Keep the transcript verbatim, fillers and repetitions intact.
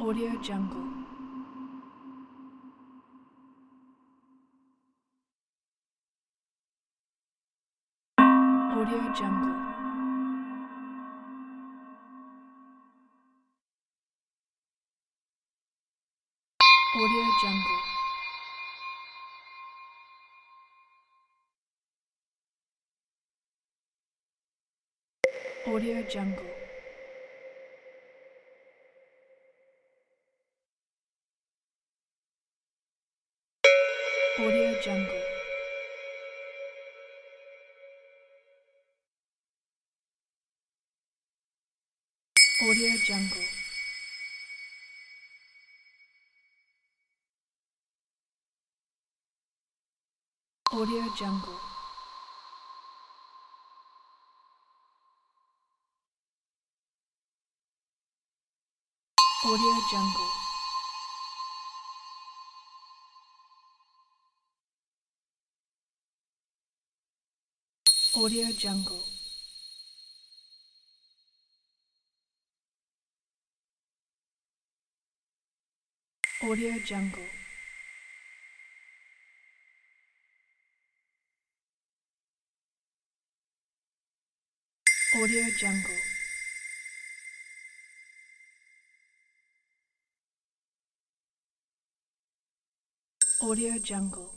Audio Jungle. Audio Jungle. Audio Jungle. Audio Jungle. Audio Jungle. Audio Jungle. Audio Jungle. Audio Jungle. Audio Jungle. Audio Jungle. Audio Jungle. Audio Jungle.